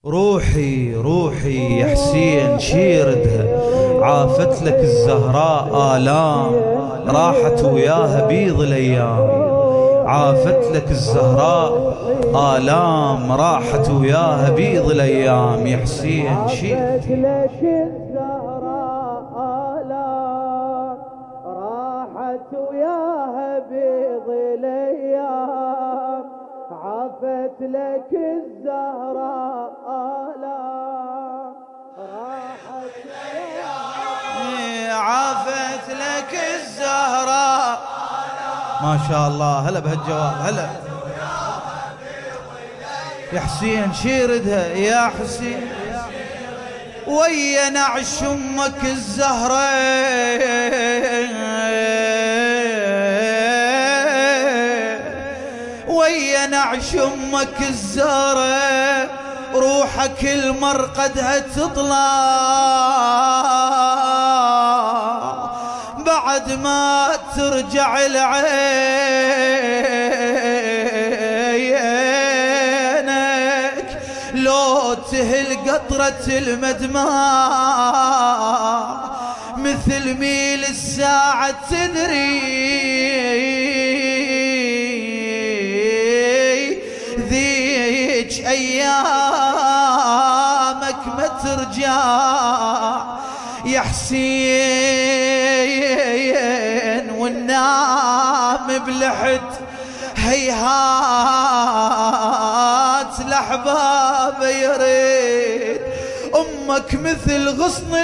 روحي روحي يا حسين شيردها، عافت لك الزهراء آلام، راحت وياها بيض الأيام. عافت لك الزهراء آلام، راحت وياها بيض الأيام. يا حسين شيردها لك الزهراء آلام، راحت وياها بيض الأيام. عافت لك الزهراء آلام، راحت وياها. عافت لك الزهراء. ما شاء الله، هلا بهالجواب، هلا يا حسين شيردها يا حسين. ويا نعش امك الزهرة، ويا نعش امك الزهرة، روحك المرقدها تطلع بعد ما ترجع العينك. لو تهل قطرة المدمع مثل ميل الساعة تدري، ذيك أيامك ما ترجع يا حسين. والنام بلحد هيهات الأحباب يريد، أمك مثل غصن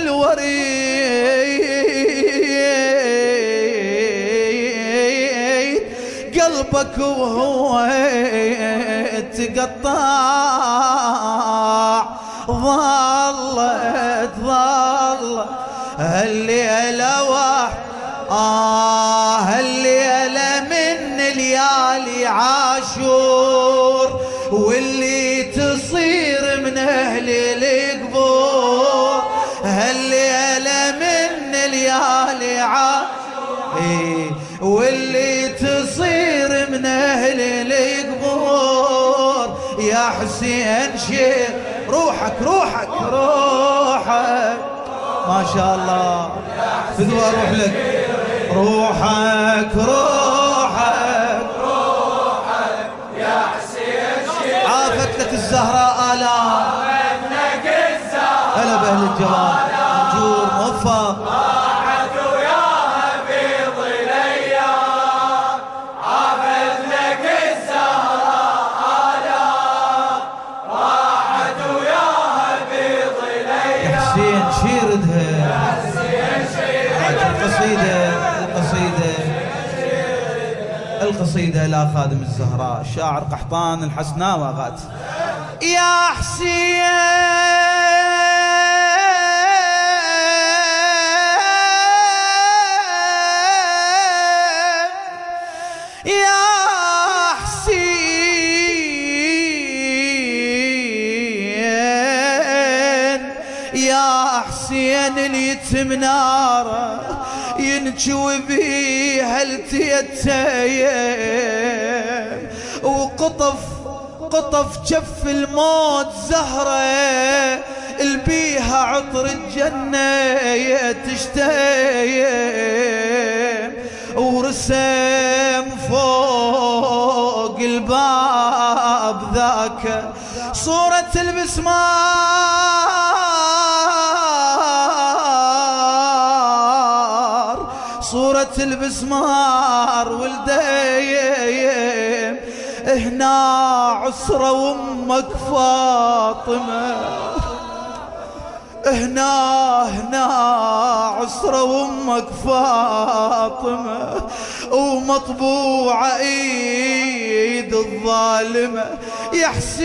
الوريد، قلبك وهو تقطع. ظلت هالليلة هالليلة من ليالي عاشور، واللي تصير من أهل القبور. هالليلة من ليالي عاشور، واللي تصير من أهل القبور. يا حسين شير روحك روحك روحك، ما شاء الله. فدوى اروح لك، روحك روحك روحك يا حسين شيردها، عافت لك الزهراء آلام. هلا بأهل الجواب نجور موفق. راحت وياها بيض الأيام. عافت لك الزهراء آلام، راحت وياها بيض الأيام. يا حسين شيردها، القصيدة إلى خادم الزهراء الشاعر قحطان الحسناوي غات. يا حسين يا حسين يا حسين، اليتم ناره ينجوي بيها التيتم، وقطف جف الموت زهرة البيها عطر الجنة تشتيم. ورسم فوق الباب ذاك صورة البسمار، صورة البسمار والديم. هنا عسرة وامك فاطمة، هنا عسرة وامك فاطمة، ومطبوعة ايد الظالمة. يا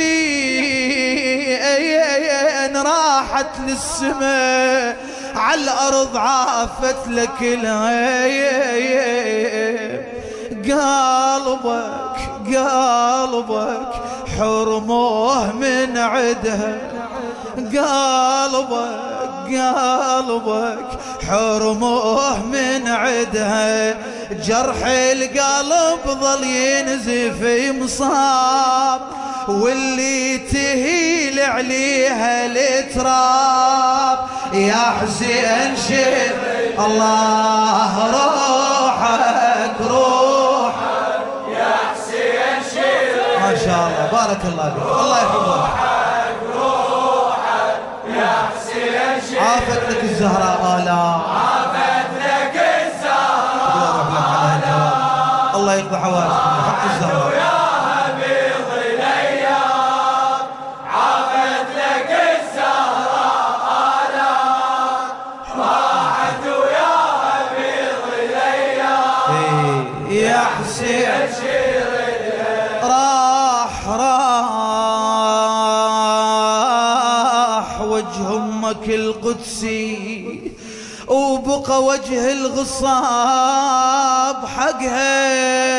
حسين راحت للسماء، على الأرض عافت لك الهيم. قلبك حرموه من عدها، قلبك حرموه من عدها. جرح القلب ظل ينزف مصاب، واللي تهيل عليها التراب. يا حسين شير الله روحك روحك يا حسين شير ما شاء الله بارك الله فيك الله يحفظك. روحك يا حسين شير عافت لك الزهراء آلاء عافت لك الزهراء الله يقضي حوائجكم حق الزهراء يا هبيض الايام عافت لك الزهراء راحت ويا هبيض الايام يا حسين شير راح وجه امك القدسي وبقى وجه الغصاب حقها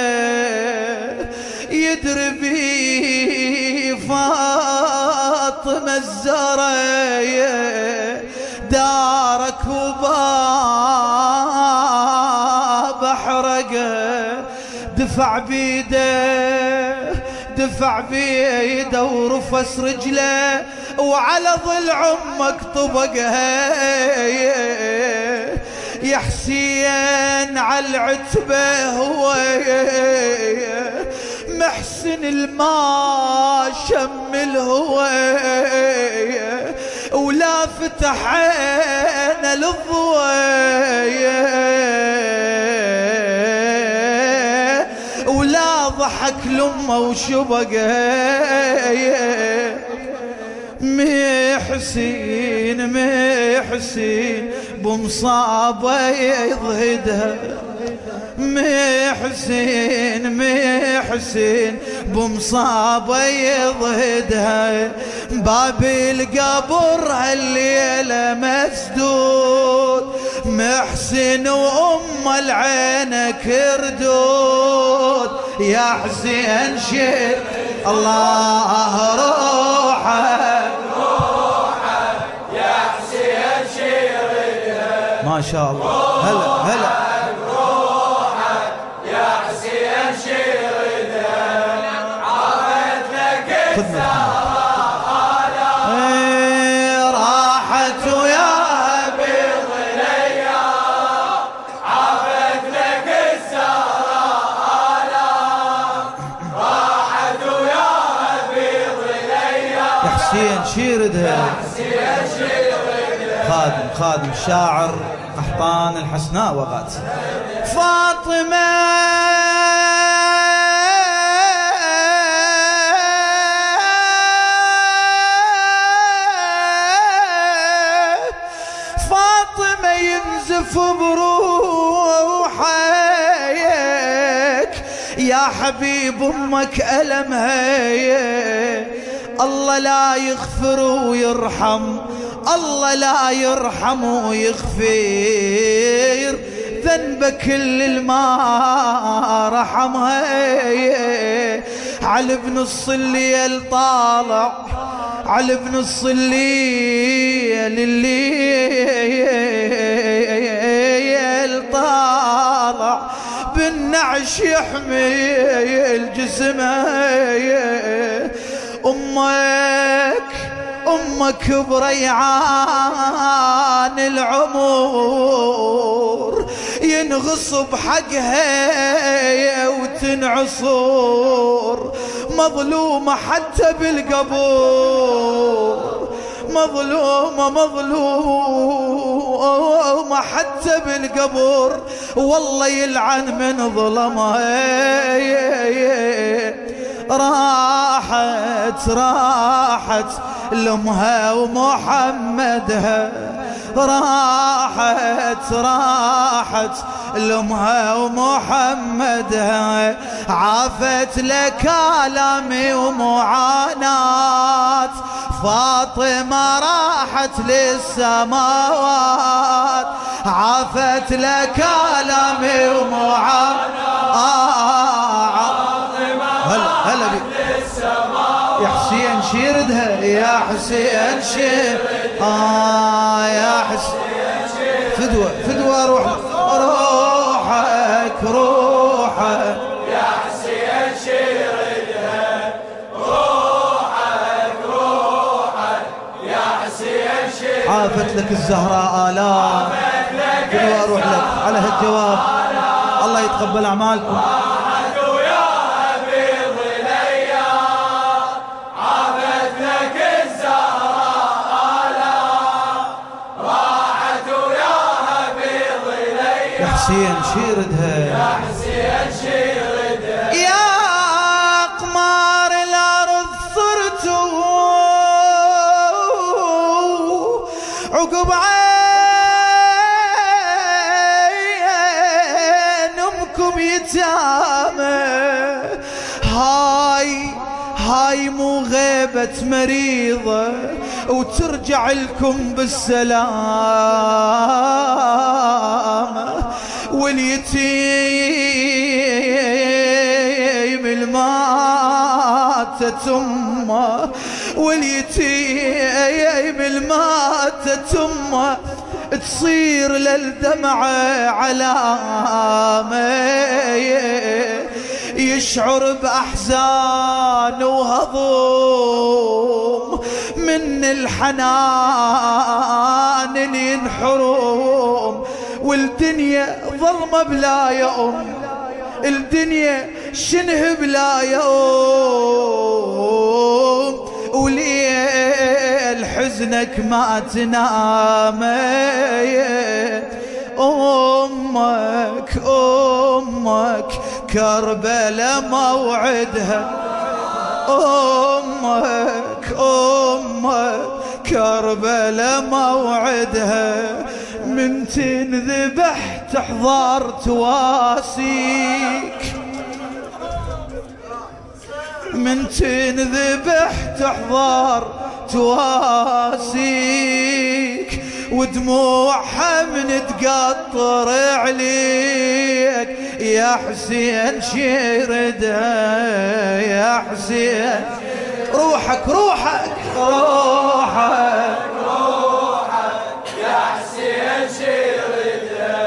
يدري بي فاطمة الزهراء دارك وباب احرقه دفع بيده ورفس رجله وعلى ضلع امك طبقها. يا حسين على العتبه هو محسن الماء شم الهوى ولا فتح عينه للضوى ولا ضحك لامه وشبقه. محسين بمصابه يضهدها محسين بمصابه يضهدها. باب القبر هالليله مسدود محسن وام العين كردود. يا حسين شير الله روحك يا حسين شير ما شاء الله هلا روحك يا حسين شير عافت لك الزهراء راحت ويا هبيض الايام عافت لك الزهراء راحت ويا هبيض الايام يا حسين شيردها حسين شير خادم الشاعر قحطان الحسناء وغات فاطمة ينزف بروحك يا حبيب امك ألمها. الله لا يغفر ويرحم الله لا يرحم ويغفر ذنبك كل الما رحمها. على ابن الليل طالع على ابن الليل طالع بالنعش يحمي الجسم. أمك بريعان العمر ينغصب حقها وتنعصر مظلومة حتى بالقبور مظلومة حتى بالقبور والله يلعن من ظلمها. راحت لامها ومحمدها راحت لامها ومحمدها. عافت لك آلامي ومعاناة فاطمة راحت للسماوات. عافت لك آلامي ومعاناة هلا بك يا حسين شيردها يا حسين شير يا حسين فدوة روحك يا حسين شيردها روحك عافت لك الزهراء آلام. شنو أروح لك على هالجواب؟ الله يتقبل أعمالكم. حسين شيردها يا حسين شيردها يا قمار الأرض صرتوا عقب عين أمكم يتامى. هاي مو غيبة مريضة وترجع لكم بالسلامة. واليتيم الماتت امه، واليتيم الماتت امه تصير للدمعة علامة. يشعر بأحزان وهضوم من الحنان اللي ينحرم. والدنيا ظلمة بلا يوم، الدنيا شنه بلا يوم. وليل حزنك ما تنام. أمك كربلاء موعدها. أمك كربلاء موعدها. من تنذبح تحضر تواسيك، من تنذبح تحضر تواسيك. ودموعها من تقطر عليك يا حسين شيردها يا حسين. روحك روحك روحك يا حسين شيردها.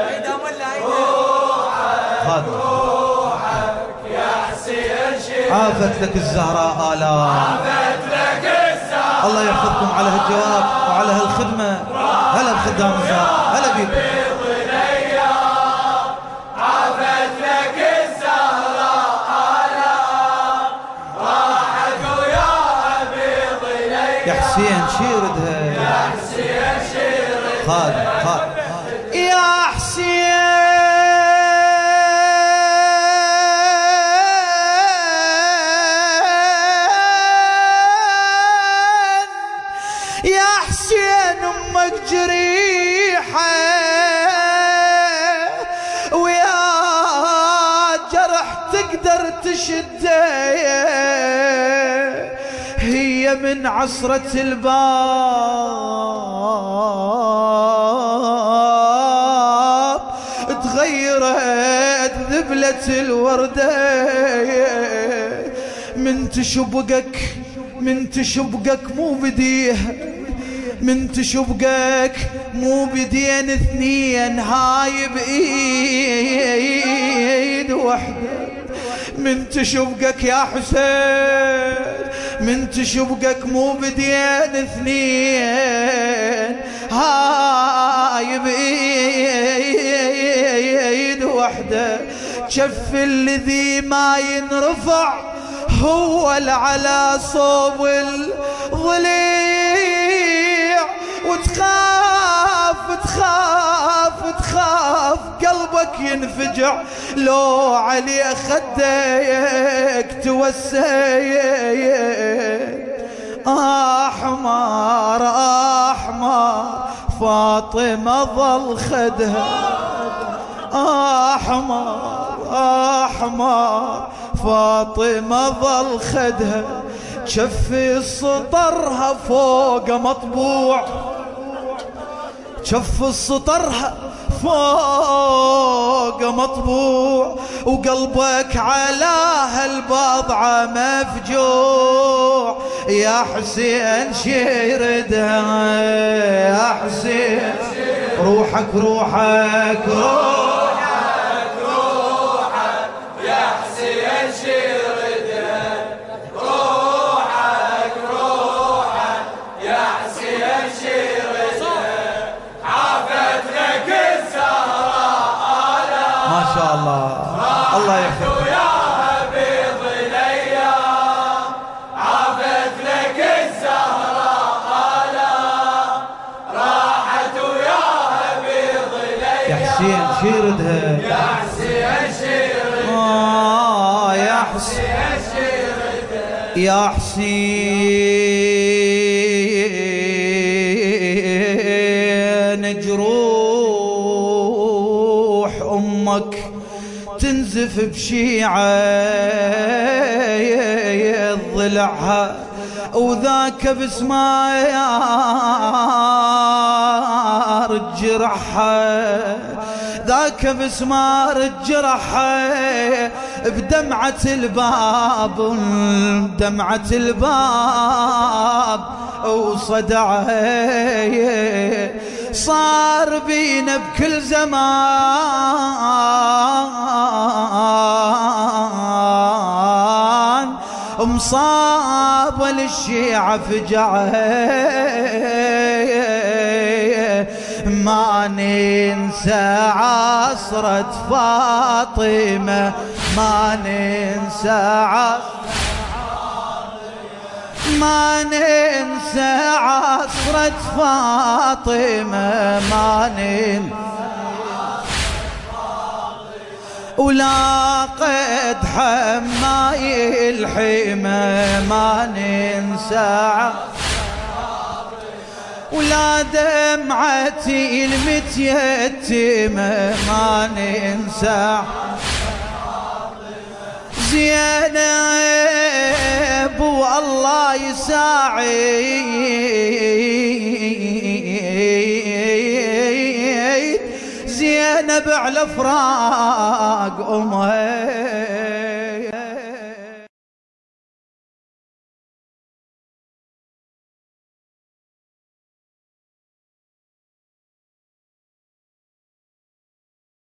روحك يا حسين شيردها. عافت لك الزهراء آلام. عافت لك الزهراء. الله يحفظكم على هالجواب وعلى هالخدمة. هلا بخدام الزهراء، هلا بيكم. عافت لك الزهراء آلام. راحت وياها بيض ليا يا حسين شيردها يا حسين شيردها. خادم يا حسين يا حسين. أمك جريحة ويا جرح تقدر تشده. هي من عصرة الباب تغيرت ذبلة الوردة. من تشبقك مو بديها، من تشبقك مو بدين اثنين. هاي بإيد وحدة. من تشبقك يا حسين، من تشبقك مو بدين اثنين. هاي بإيد وحدة. جف الذي ما ينرفع هو على صوب الضليع. وتخاف قلبك ينفجع لو علي خديك توسيع. أحمر فاطمة ظل خدها. أحمر فاطمة ظل خدها. شف سطرها فوق مطبوع، شف سطرها فوق مطبوع. وقلبك على هالبضعة مفجوع. يا حسين شيردها يا حسين. روحك يا حسين شيردها. روحك يا حسين شيردها. شاء الله. الله يحفظك يا بيض الايام عافت لك الزهراء آلا راحت وياها بيض الايام. يا حسين شيردها يا حسين شيردها يا حسين يا حسين جروح أمك تنزف بشيعة ضلعها وذاك بسمار الجرحها ذاك بسمار الجرحها بدمعة الباب بدمعة الباب وصدعها صار بينا بكل زمان مصابة للشيعة فجعها ما ننسى عصرة فاطمة ما ننسى ما ننسى عصرة فاطمة ما ننسى ولا قد حماي الحمى ما ننسى ولا دمعتي المتيتمة ما ننسى زينب والله يساعد زينب على فراق أمها